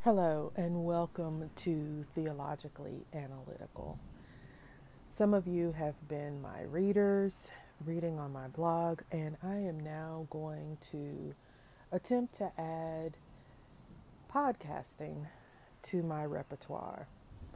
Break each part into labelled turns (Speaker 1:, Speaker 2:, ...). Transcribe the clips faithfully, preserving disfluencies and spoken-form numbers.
Speaker 1: Hello, and welcome to Theologically Analytical. Some of you have been my readers, reading on my blog, and I am now going to attempt to add podcasting to my repertoire.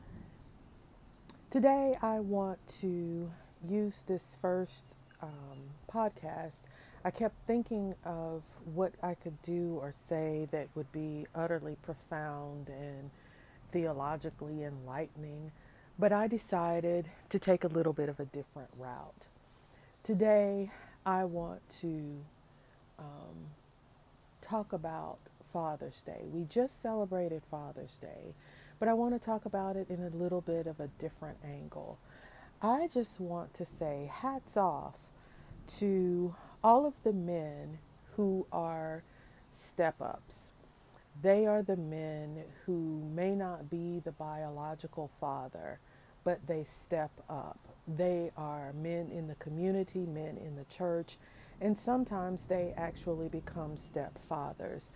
Speaker 1: Today, I want to use this first um, podcast. I kept thinking of what I could do or say that would be utterly profound and theologically enlightening, but I decided to take a little bit of a different route. Today, I want to um, talk about Father's Day. We just celebrated Father's Day, but I want to talk about it in a little bit of a different angle. I just want to say hats off to all of the men who are step-ups. They are the men who may not be the biological father, but they step up. They are men in the community, men in the church, and sometimes they actually become stepfathers.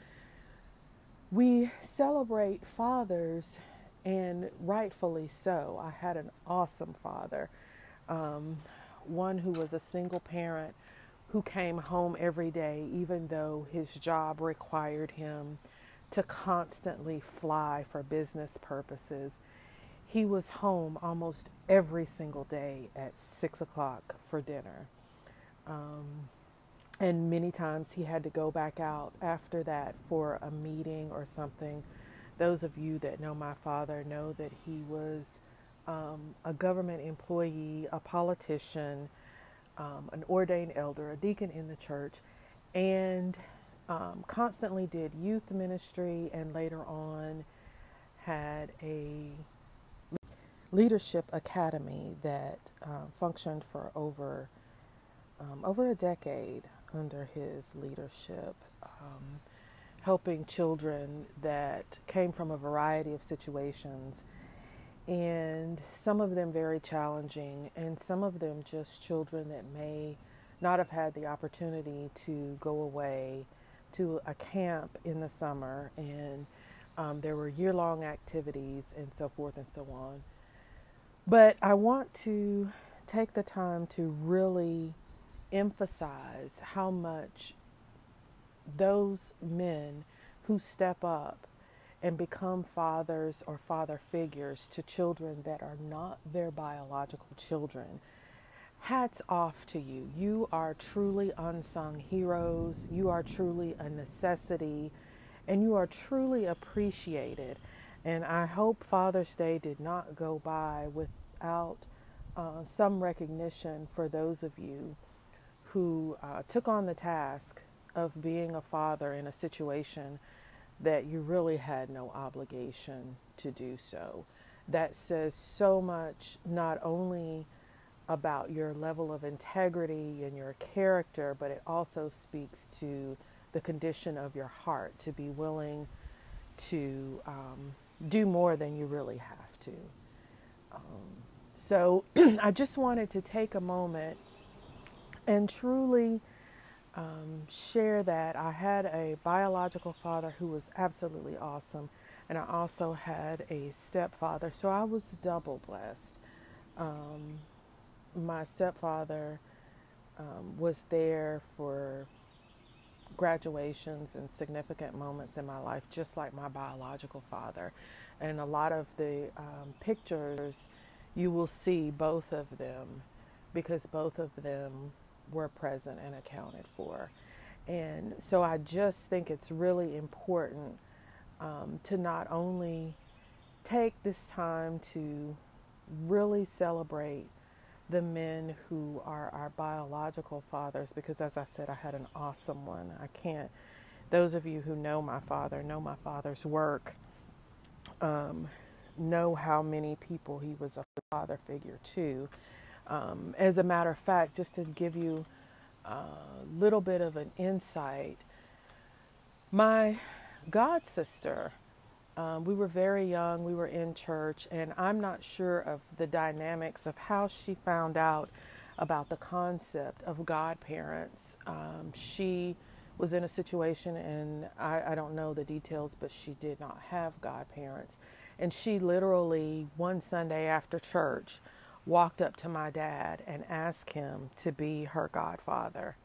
Speaker 1: We celebrate fathers, and rightfully so. I had an awesome father, um, one who was a single parent who came home every day, even though his job required him to constantly fly for business purposes. He was home almost every single day at six o'clock for dinner. Um, and many times he had to go back out after that for a meeting or something. Those of you that know my father know that he was um, a government employee, a politician, um, an ordained elder, a deacon in the church, and um, constantly did youth ministry, and later on had a leadership academy that uh, functioned for over um, over a decade under his leadership, um, helping children that came from a variety of situations, and some of them very challenging, and some of them just children that may not have had the opportunity to go away to a camp in the summer, and um, there were year-long activities and so forth and so on. But I want to take the time to really emphasize how much those men who step up and become fathers or father figures to children that are not their biological children, hats off to you. You are truly unsung heroes. You are truly a necessity, and you are truly appreciated. And I hope Father's Day did not go by without uh, some recognition for those of you who uh, took on the task of being a father in a situation that you really had no obligation to do so. That says so much, not only about your level of integrity and your character, but it also speaks to the condition of your heart, to be willing to um, do more than you really have to. Um, so I just wanted to take a moment and truly um, share that I had a biological father who was absolutely awesome, and I also had a stepfather, so I was double blessed. Um, my stepfather um, was there for graduations and significant moments in my life, just like my biological father. And a lot of the um, pictures, you will see both of them, because both of them were present and accounted for. And so I just think it's really important um, to not only take this time to really celebrate the men who are our biological fathers, because as I said, I had an awesome one. I can't, those of you who know my father, know my father's work, um, know how many people he was a father figure to. Um, as a matter of fact, just to give you a little bit of an insight, my god sister, Um, we were very young, we were in church, and I'm not sure of the dynamics of how she found out about the concept of godparents. Um, she was in a situation, and I, I don't know the details, but she did not have godparents. And she literally, one Sunday after church, walked up to my dad and asked him to be her godfather.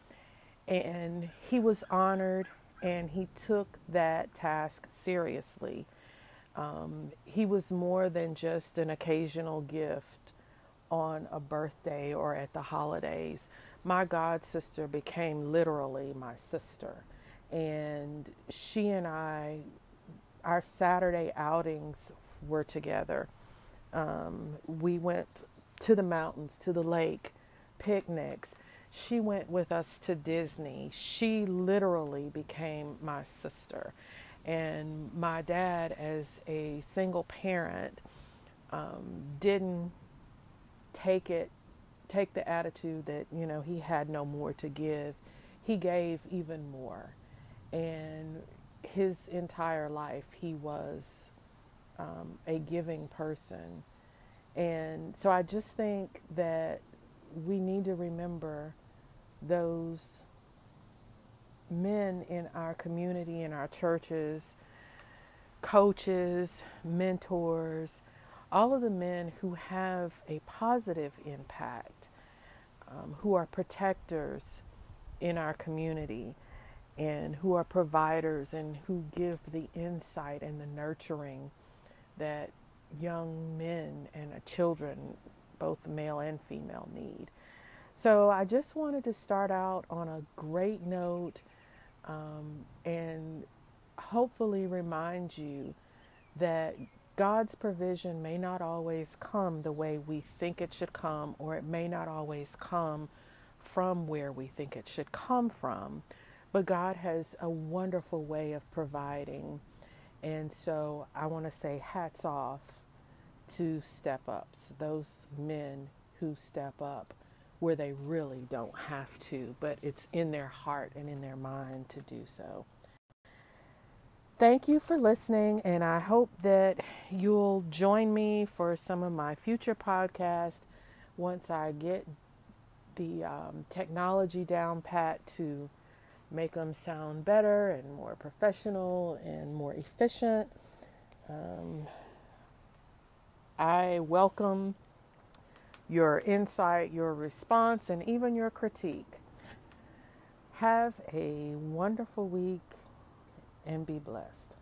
Speaker 1: And he was honored, and he took that task seriously. Um, he was more than just an occasional gift on a birthday or at the holidays. My god sister became literally my sister. And she and I, our Saturday outings were together. Um, we went to the mountains, to the lake, picnics. She went with us to Disney. She literally became my sister. And my dad, as a single parent, um, didn't take it, take the attitude that, you know, he had no more to give. He gave even more. And his entire life, he was um, a giving person. And so I just think that we need to remember those men in our community, in our churches, coaches, mentors, all of the men who have a positive impact, um, who are protectors in our community, and who are providers, and who give the insight and the nurturing that young men and children, both male and female, need. So I just wanted to start out on a great note, um, and hopefully remind you that God's provision may not always come the way we think it should come, or it may not always come from where we think it should come from, but God has a wonderful way of providing. And so I want to say hats off to step-ups, those men who step up where they really don't have to, but it's in their heart and in their mind to do so. Thank you for listening, and I hope that you'll join me for some of my future podcasts once I get the um, technology down pat to make them sound better and more professional and more efficient. Um, I welcome your insight, your response, and even your critique. Have a wonderful week and be blessed.